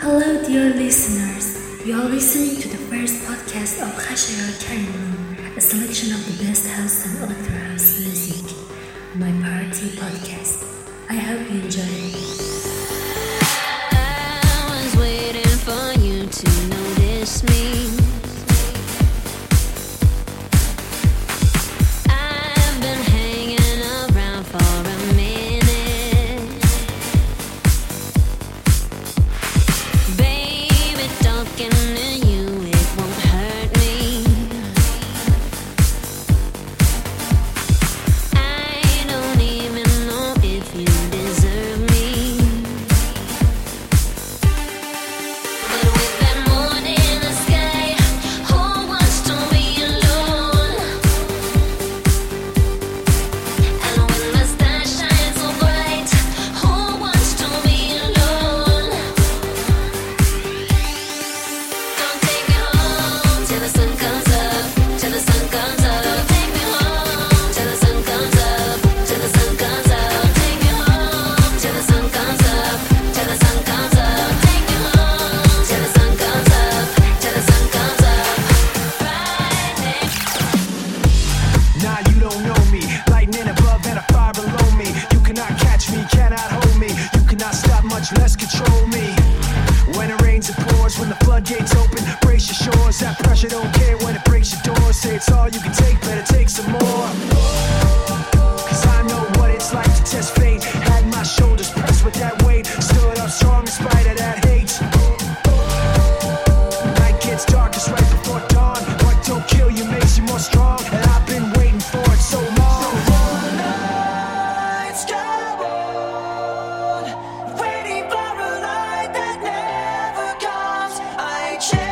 Hello, dear listeners. You are listening to the first podcast of Khashaya Carry Room, a selection of the best house and electro house music, my party podcast. I hope you enjoy it. I was waiting for you to notice me. I've been hanging around for a minute. Baby, talking to you, it won't hurt me. I don't even know if you deserve me. But with that moon in the sky, who wants to be alone? And when the star shines so bright, who wants to be alone? Don't take me home till the sun comes up, till the sun comes up. Take me home till the sun comes up, till the sun comes up. Take me home till the sun comes up, till the sun comes up. Take me home till the sun comes up, till the sun comes up. Friday. Nah, you don't know me. Lightning above and a fire below me. You cannot catch me, cannot hold me. You cannot stop, much less control me. When it rains, it pours. When the floodgates open, brace your shores. That pressure don't care when it breaks your doors. Say it's all you can take, better take some more. Cause I know what it's like to test fate. Had my shoulders pressed with that weight. Stood up strong in spite of that hate. Night gets darkest right before dawn. What don't kill you makes you more strong. And I've been waiting for it so long. Nights go on, waiting for a light that never comes. I ain't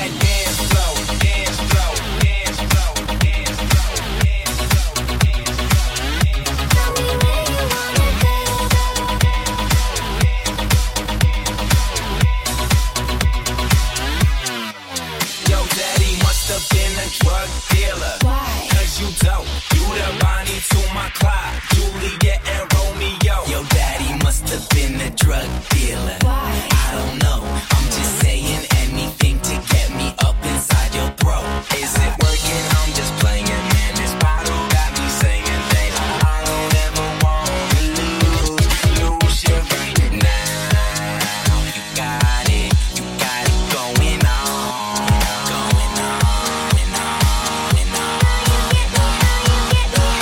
that dance flow, dance flow, dance flow, dance flow, dance flow, dance flow. Tell me where you wanna go. Yo, daddy must have been a drug dealer. Why? Cause you dope. You the Bonnie to my Clyde, Juliet and Romeo. Yo, daddy must have been a drug dealer. Why? I don't know. I'm just saying anything to get me up inside your throat. Is it working? I'm just playing, man. This bottle got me singing things I don't ever want to lose you right now. You got it going on, going on and on and on and on.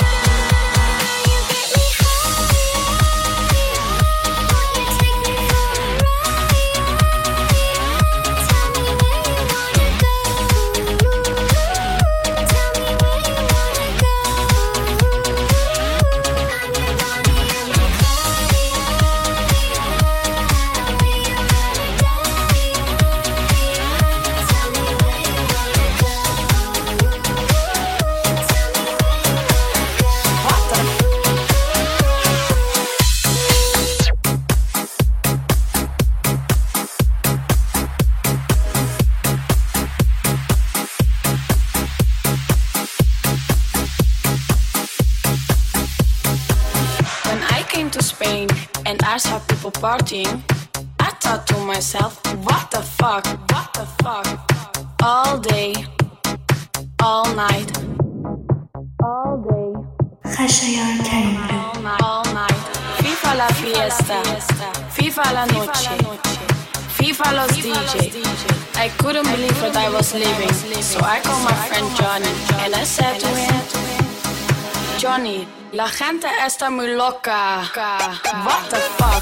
When I came to Spain and I saw people partying, I thought to myself, what the fuck, what the fuck? All day, all night, all day, Khashayar Karimlu. all night. Viva la fiesta, viva la noche, viva los DJ. I couldn't believe what I was living, so I called my friend Johnny and I said to him, Johnny, la gente está muy loca. What the fuck?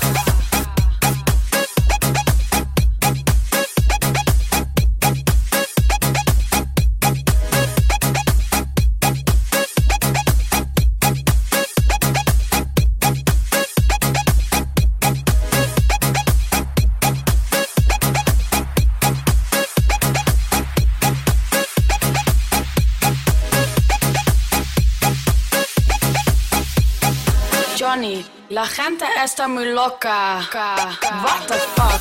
Johnny, la gente está muy loca. What the fuck?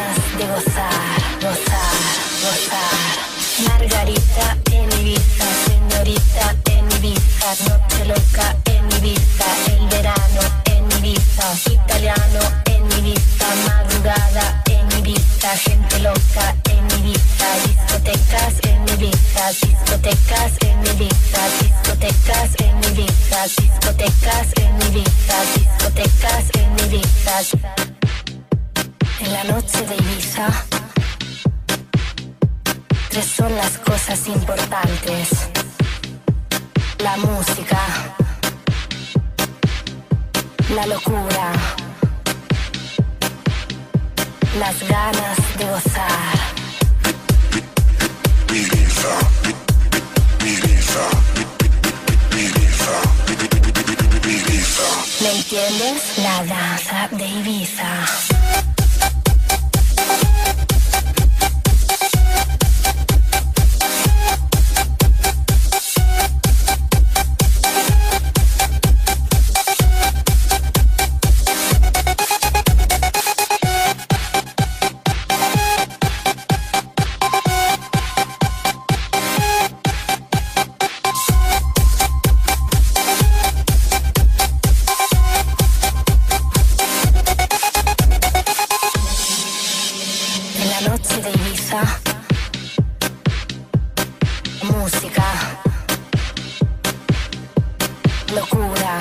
ganas de gozar, gozar, gozar. Margarita en Ibiza, señorita en Ibiza, noche loca en Ibiza, el verano en Ibiza, italiano en Ibiza, madrugada en Ibiza, gente loca en Ibiza, discotecas en Ibiza, discotecas en Ibiza, discotecas en Ibiza, discotecas en Ibiza, discotecas en Ibiza. En la noche de Ibiza, tres son las cosas importantes: la música, la locura, las ganas de gozar. Ibiza, Ibiza, Ibiza, Ibiza. ¿Me entiendes? La danza de Ibiza. Música, locura,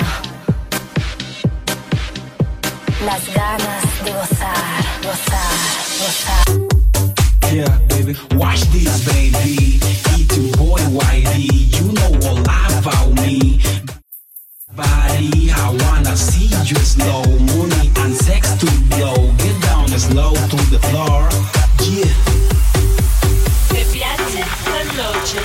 las ganas de gozar, gozar, gozar. Yeah, baby, watch this, baby. It's your boy YD. You know all about me. Body, I wanna see you slow. Money and sex to blow. Get down slow to the floor. Yeah. Mi piace la noche,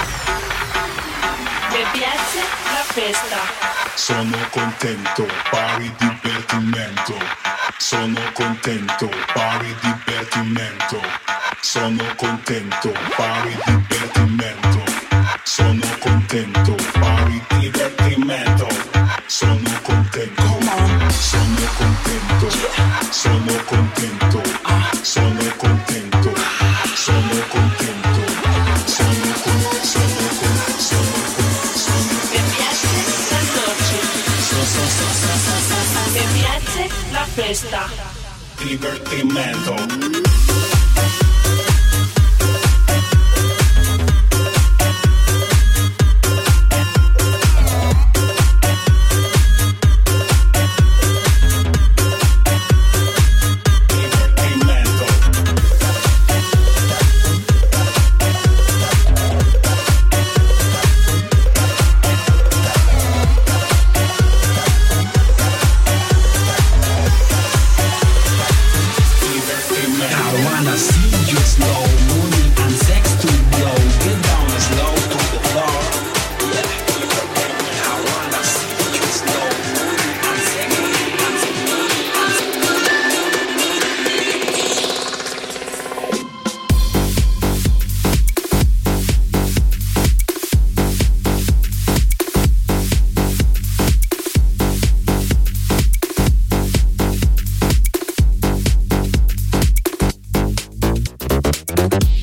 mi piace la festa. Sono contento, pari divertimento. Sono contento, pari divertimento. Sono contento, pari divertimento. Sono contento, pari divertimento. Sono contento, sono contento, sono contento, sono contento, sono contento, Mi piace la noche, mi piace la festa. divertimento. I wanna see you slow. Money and sex to blow. Get down slow to the floor. Yeah. I wanna see you slow. Money and sex to Thank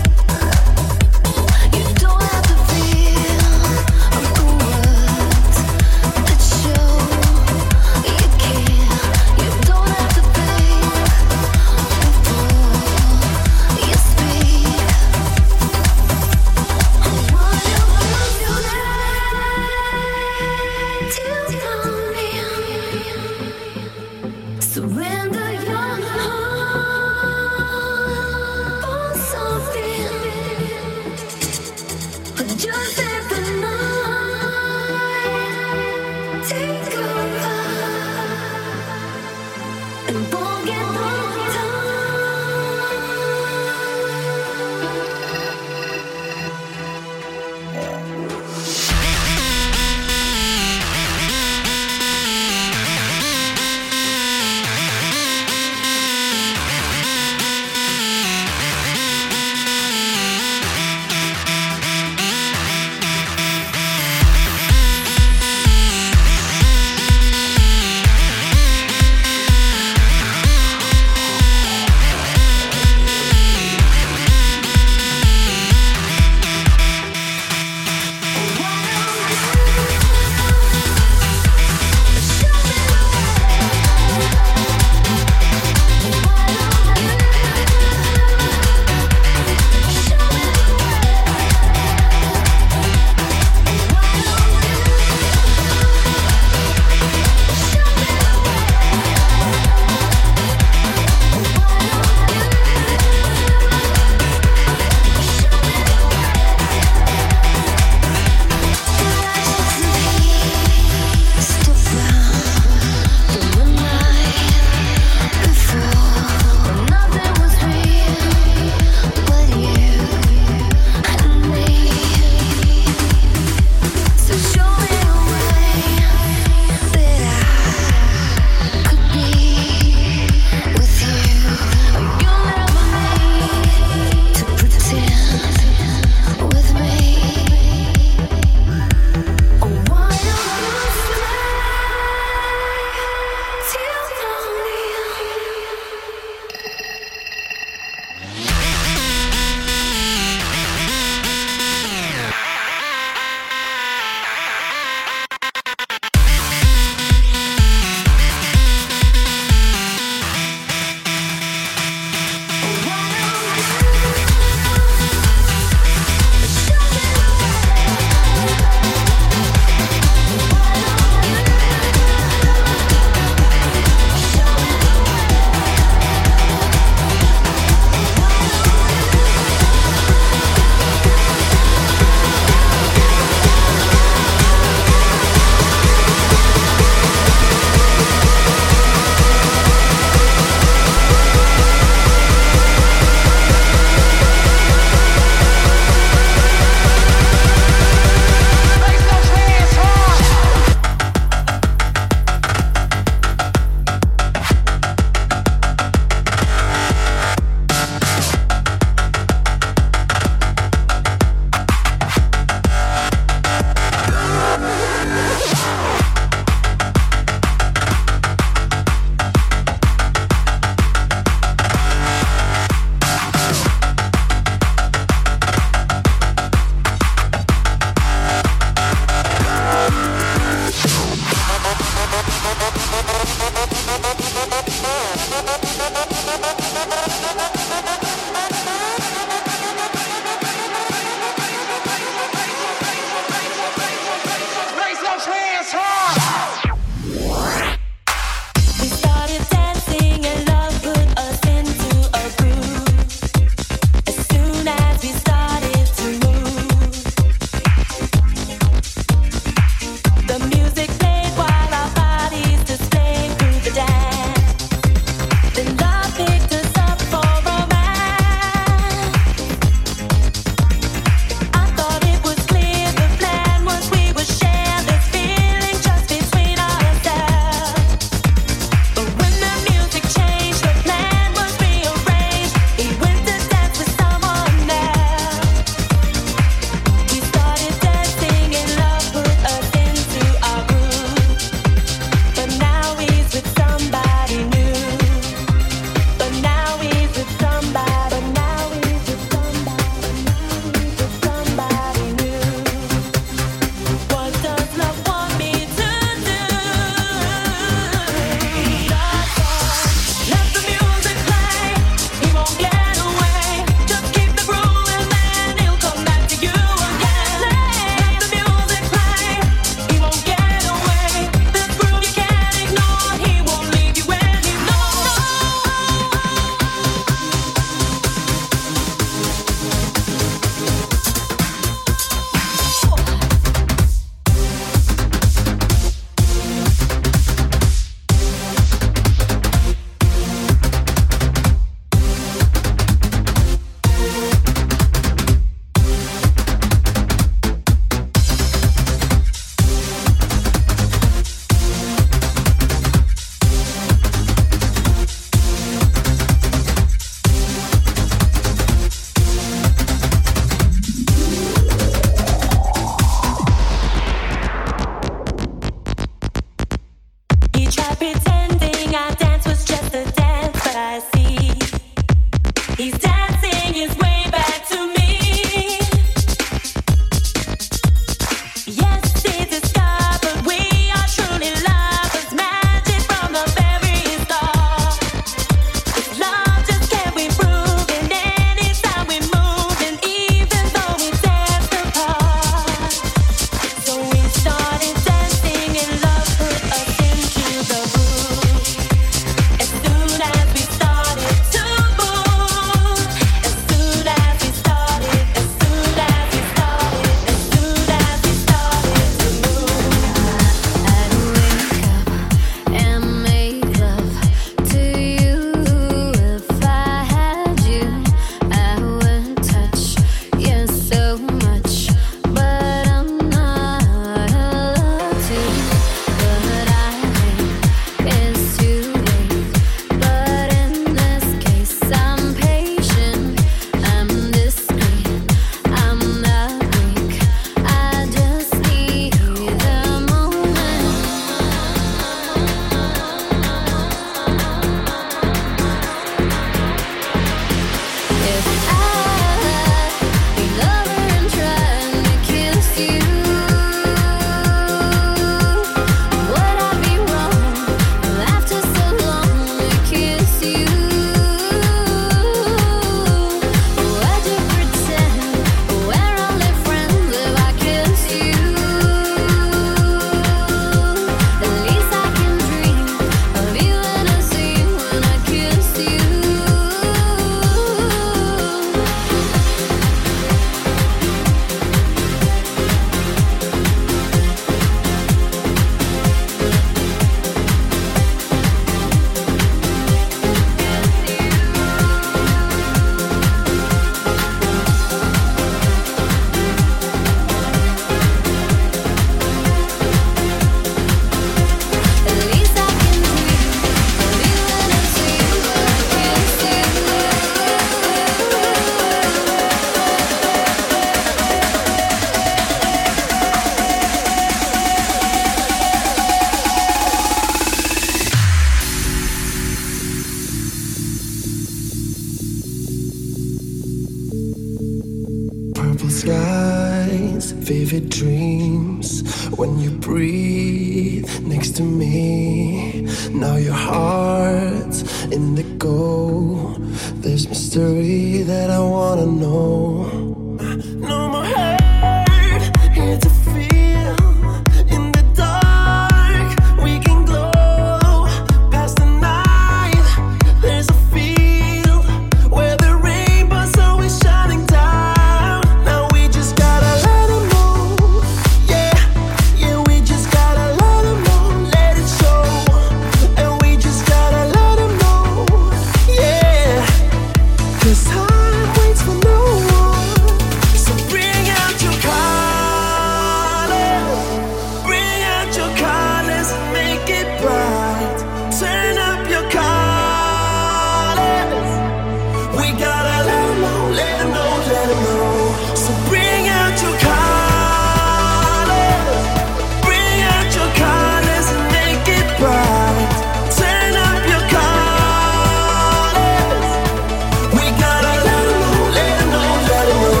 vivid dreams when you breathe next to me. Now your heart's indigo. There's mystery that I wanna know. No more hurt, here to feel. In the dark, we can glow. Past the night, there's a field where the rainbow's always shining down. Now we just gotta let it know. Yeah, yeah, we just gotta let it know. Let it show. And we just gotta let it know. Yeah, 'cause time waits for no one. So bring out your colors. Bring out your colors and make it bright. Turn up your colors. We gotta let 'em know, let 'em know, let 'em know. So bring out your colors. Bring out your colors and make it bright. Turn up your colors. We gotta let 'em know, let 'em know, let 'em know.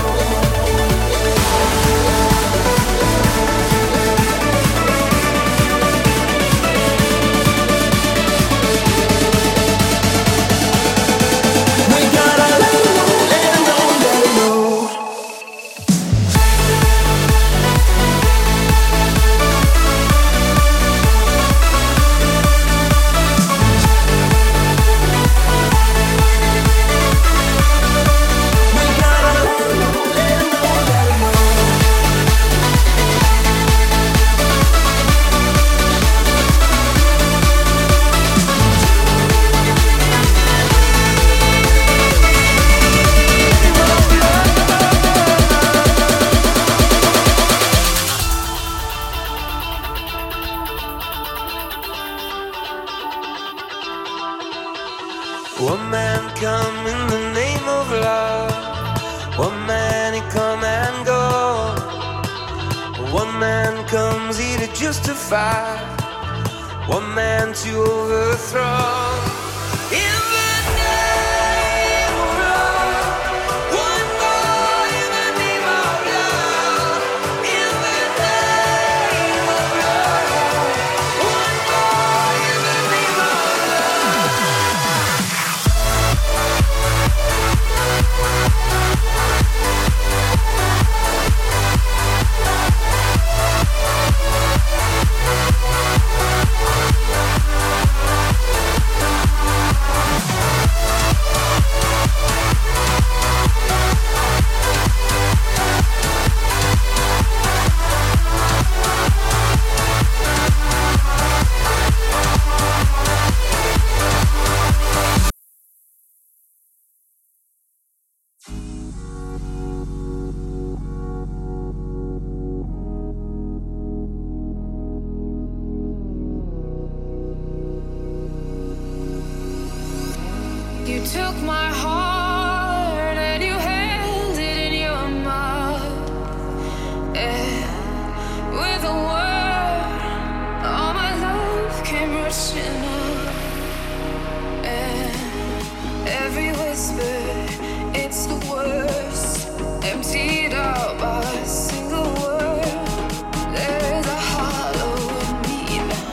We gotta let 'em know, let 'em know, let 'em know. We gotta let 'em know, let 'em know, let 'em know. One man come in the name of love. One man he come and go. One man comes here to justify. One man to overthrow. In the name of love. One more in the name of love. In the name of love. One more in the name of love. You took my heart and you held it in your mouth. And with a word, all my love came rushing up. And every whisper, it's the worst, emptied out by a single word. There's a hollow in me now.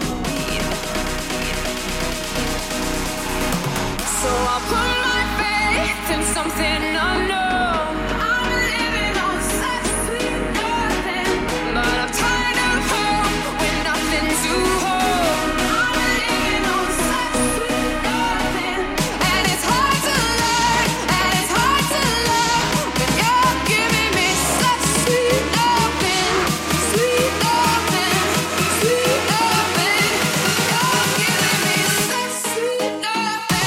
So I'll put my faith in something unknown. I'm living on such sweet nothing, but I'm tired of home with nothing to hold. I'm living on such sweet nothing, and it's hard to learn, and it's hard to love when you're giving me such sweet nothing, sweet nothing, sweet nothing. You're giving me such sweet nothing.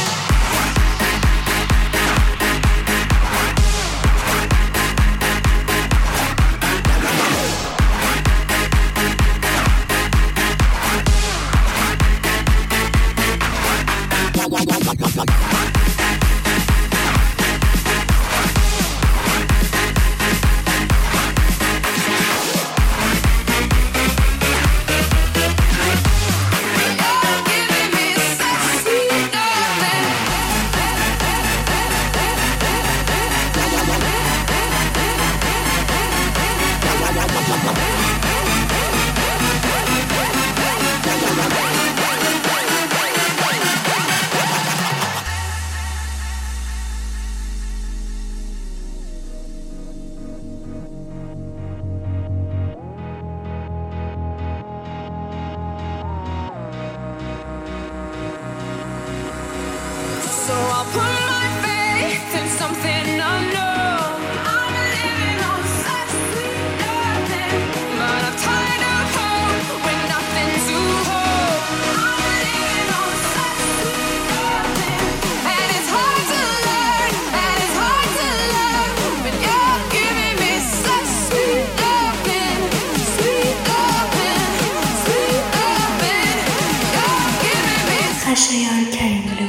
Khashayar Karimlu.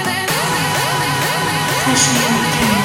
Khashayar Karim.